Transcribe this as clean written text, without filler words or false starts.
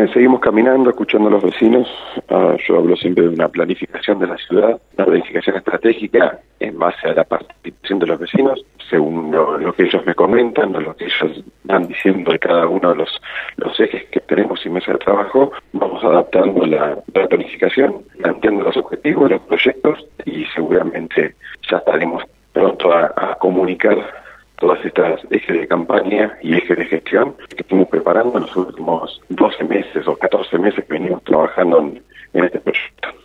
seguimos caminando, escuchando a los vecinos. Yo hablo siempre de una planificación de la ciudad, una planificación estratégica en base a la participación de los vecinos, según lo que ellos me comentan, o lo que ellos van diciendo de cada uno de los ejes que tenemos y mesa de trabajo. Vamos adaptando la planificación, planteando los objetivos, los proyectos, y seguramente ya estaremos pronto a comunicar todas estas ejes de campaña y ejes de gestión que estuvimos preparando en los últimos 12 meses o 14 meses que venimos trabajando en este proyecto.